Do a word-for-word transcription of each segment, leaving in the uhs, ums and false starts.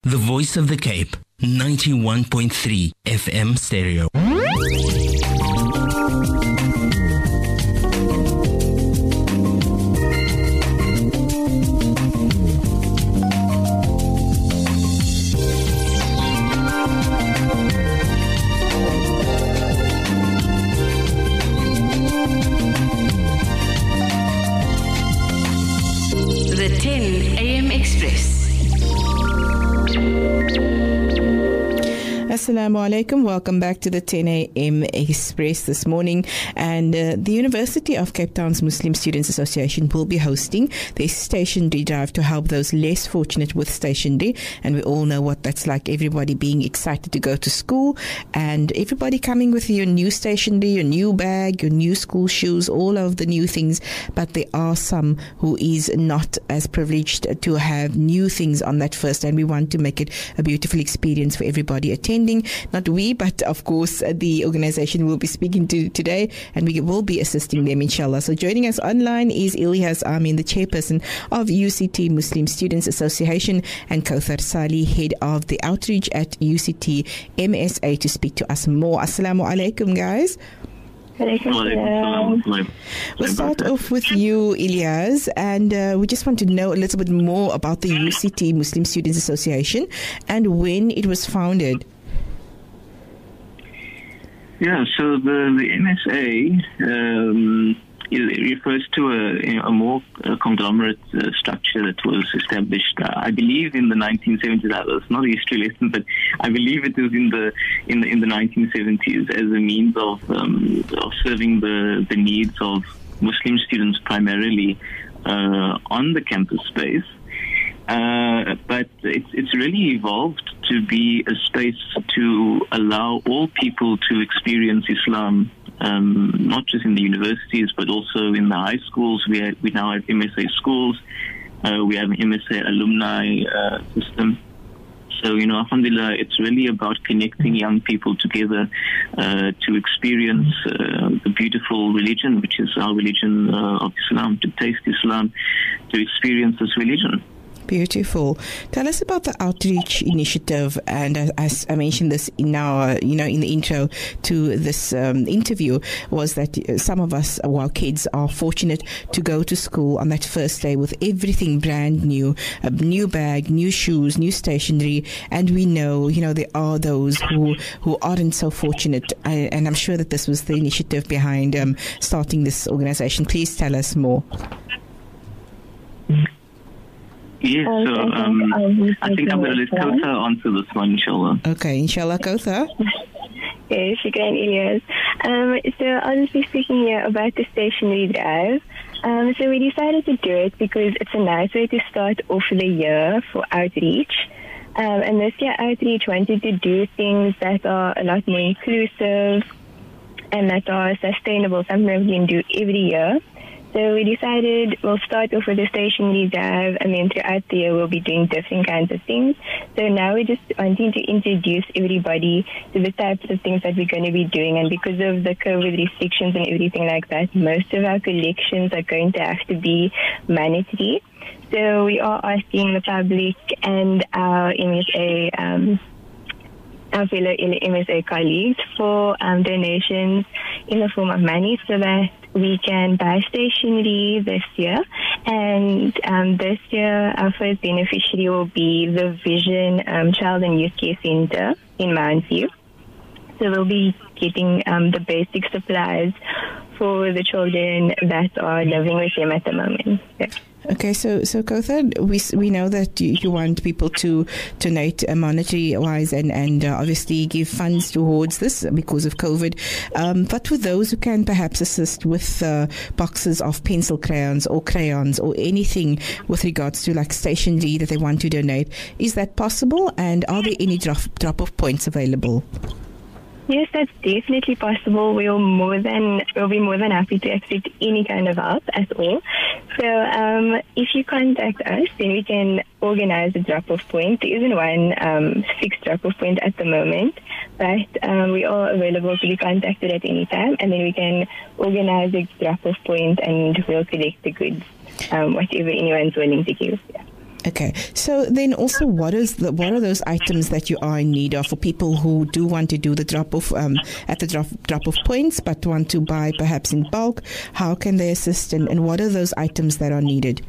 The Voice of the Cape, ninety-one point three F M stereo. The ten A M Express. Assalamu alaikum. Welcome back to the ten A M Express this morning. And uh, the University of Cape Town's Muslim Students Association will be hosting their stationery drive to help those less fortunate with stationery. And we all know what that's like, everybody being excited to go to school and everybody coming with your new stationery, your new bag, your new school shoes, all of the new things. But there are some who is not as privileged to have new things on that first, and we want to make it a beautiful experience for everybody attending. Not we, but of course uh, the organization will be speaking to today, and we will be assisting them, inshallah. So joining us online is Ilyas Amin, the chairperson of U C T Muslim Students Association, and Kauthar Sali, head of the outreach at U C T M S A, to speak to us more. Assalamu alaikum, guys. We'll start off with you, Ilyas, and uh, we just want to know a little bit more about the U C T Muslim Students Association and when it was founded. Yeah, so the, the M S A um, it refers to a, you know, a more uh, conglomerate uh, structure that was established, uh, I believe, in the nineteen seventies. It's not a history lesson, but I believe it was in the in the in the nineteen seventies as a means of um, of serving the the needs of Muslim students primarily uh, on the campus space. Uh, but it's it's really evolved to be a space to allow all people to experience Islam, um, not just in the universities, but also in the high schools. We have, we now have M S A schools. Uh, we have an M S A alumni uh, system. So, you know, alhamdulillah, it's really about connecting young people together uh, to experience uh, the beautiful religion, which is our religion uh, of Islam, to taste Islam, to experience this religion. Beautiful. Tell us about the outreach initiative, and as I mentioned this in our, you know, in the intro to this um, interview, was that some of us, our kids, are fortunate to go to school on that first day with everything brand new, a new bag, new shoes, new stationery, and we know, you know, there are those who who aren't so fortunate, and I'm sure that this was the initiative behind um, starting this organization. Please tell us more. Yes, so um, I think I'm going to let Kauthar answer this one, inshallah. Okay, inshallah, Kauthar. Yes, shukran, Ilyas. Um, so I'll just be speaking here about the stationery drive. Um, so we decided to do it because it's a nice way to start off the year for outreach. Um, and this year, outreach wanted to do things that are a lot more inclusive and that are sustainable, something that we can do every year. So we decided we'll start off with the stationery drive, and then throughout the year we'll be doing different kinds of things. So now we're just wanting to introduce everybody to the types of things that we're going to be doing. And because of the COVID restrictions and everything like that, most of our collections are going to have to be mandatory. So we are asking the public and our M S A, um, our fellow M S A colleagues for um, donations in the form of money so that we can buy stationery this year. And um, this year, our first beneficiary will be the Vision um, Child and Youth Care Center in Mount View. So we'll be getting um, the basic supplies for the children that are living with them at the moment. Yeah. Okay, so so Kauthar, we we know that you, you want people to donate uh, monetary wise and and uh, obviously give funds towards this because of COVID. Um, but for those who can perhaps assist with uh, boxes of pencil crayons or crayons or anything with regards to like stationery that they want to donate, is that possible? And are there any drop drop off points available? Yes, that's definitely possible. We'll more than we'll be more than happy to accept any kind of help at all. So um, if you contact us, then we can organize a drop-off point. There isn't one um, fixed drop-off point at the moment, but um, we are available to be contacted at any time, and then we can organize a drop-off point and we'll collect the goods, um, whatever anyone's willing to give. Yeah. Okay, so then also, what is the, what are those items that you are in need of for people who do want to do the drop off um, at the drop drop off points, but want to buy perhaps in bulk? How can they assist, and, and what are those items that are needed?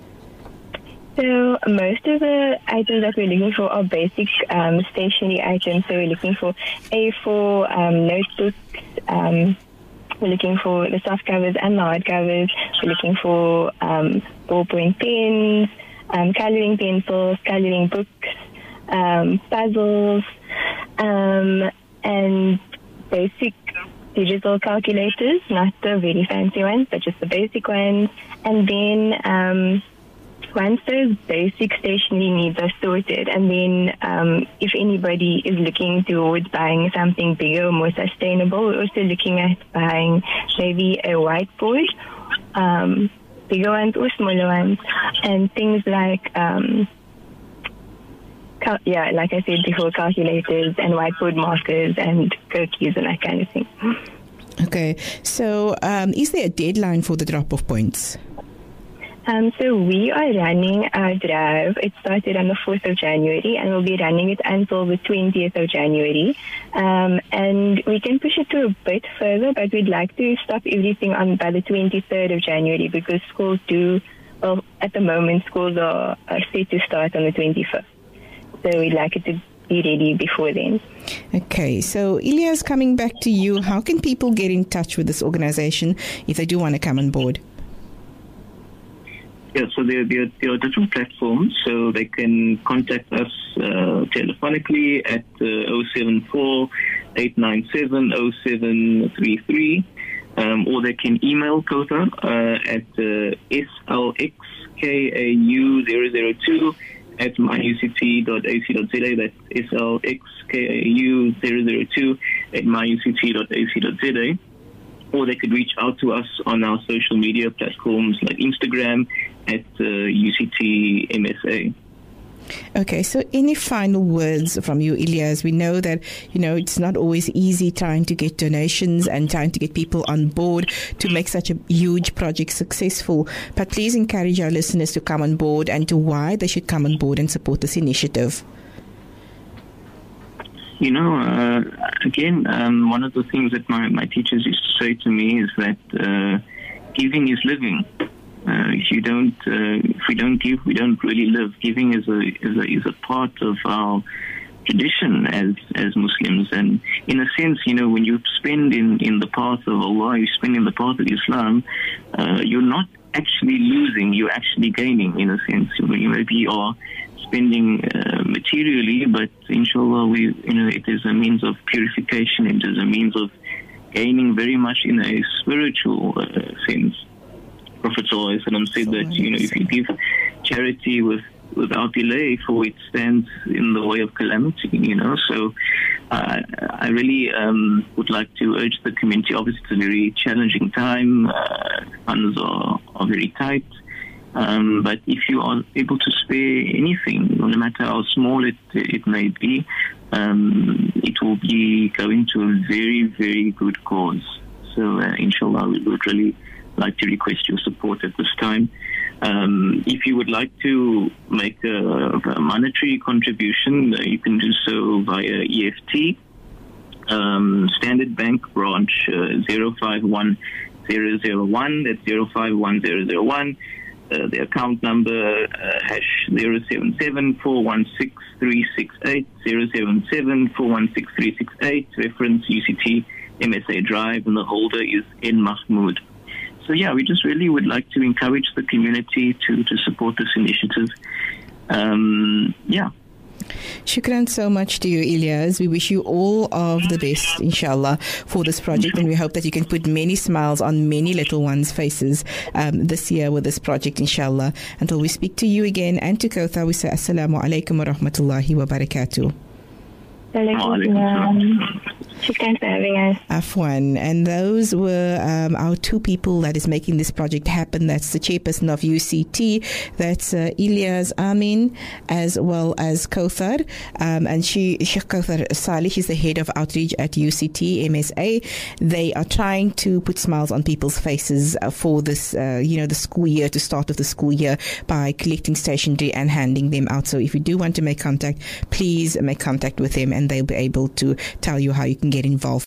So most of the items that we're looking for are basic um, stationery items. So we're looking for A four um, notebooks. Um, we're looking for the soft covers and the hard covers. We're looking for um, ballpoint pens. Um, colouring pencils, colouring books, um, puzzles, um, and basic digital calculators, not the very fancy ones, but just the basic ones. And then um, once those basic stationery needs are sorted, and then um, if anybody is looking towards buying something bigger or more sustainable, we're also looking at buying maybe a whiteboard, um, bigger ones or smaller ones, and things like, um, cal- yeah, like I said before, calculators and whiteboard markers and cookies and that kind of thing. Okay, so um, is there a deadline for the drop-off points? Um, so we are running our drive. It started on the fourth of January, and we'll be running it until the twentieth of January. Um, and we can push it to a bit further, but we'd like to stop everything on by the twenty-third of January because schools do, well, at the moment, schools are, are set to start on the twenty-fifth. So we'd like it to be ready before then. Okay, so Ilyas, coming back to you, how can people get in touch with this organization if they do want to come on board? Yeah, so there, there, there are different platforms, so they can contact us uh, telephonically at uh, oh seven four, eight nine seven, oh seven three three, um, or they can email Kotha uh, at uh, S L X K A U zero zero two at my u c t dot a c dot z a. That's S L X K A U zero zero two at my u c t dot a c dot z a. Or they could reach out to us on our social media platforms like Instagram at uh, U C T M S A. Okay, so any final words from you, Ilyas? We know that, you know, it's not always easy trying to get donations and trying to get people on board to make such a huge project successful. But please encourage our listeners to come on board and to why they should come on board and support this initiative. You know, uh, again, um, one of the things that my, my teachers used to say to me is that uh, giving is living. Uh, if you don't, uh, if we don't give, we don't really live. Giving is a is a is a part of our tradition as as Muslims, and in a sense, you know, when you spend in, in the path of Allah, you spend in the path of Islam, uh, you're not actually losing; you're actually gaining. In a sense, you maybe are spending uh, materially, but inshallah, we you know it is a means of purification. It is a means of gaining very much in a spiritual uh, sense. Prophet ﷺ said that, you know, if you give charity with without delay, for it stands in the way of calamity, you know. So uh, I really um, would like to urge the community. Obviously, it's a very challenging time. Uh, funds are, are very tight. Um, but if you are able to spare anything, no matter how small it, it may be, um, it will be going to a very, very good cause. So uh, inshallah, we would really like to request your support at this time. Um, if you would like to make a, a monetary contribution, uh, you can do so via E F T, um, Standard Bank branch uh, zero five one zero zero one, that's zero five one zero zero one. Uh, the account number uh, hash zero seven seven four one six three six eight, zero seven seven four one six three six eight, reference U C T M S A Drive, and the holder is N Mahmood. So yeah, we just really would like to encourage the community to, to support this initiative. Um, yeah. Shukran so much to you, Ilyas. We wish you all of the best, inshallah, for this project, and we hope that you can put many smiles on many little ones' faces um, this year with this project, inshallah. Until we speak to you again and to Kotha, we say Assalamu alaikum wa rahmatullahi wa barakatuh. Alaikum. Shukran for having us. Afwan. And those were um, our two people that is making this project happen. That's the chairperson of U C T. That's uh, Ilyas Amin, as well as Kauthar. Um, and she, Sheikh Kauthar Salih, she's the head of outreach at U C T M S A. They are trying to put smiles on people's faces uh, for this, uh, you know, the school year, to start of the school year, by collecting stationery and handing them out. So if you do want to make contact, please make contact with them and they'll be able to tell you how you can get involved.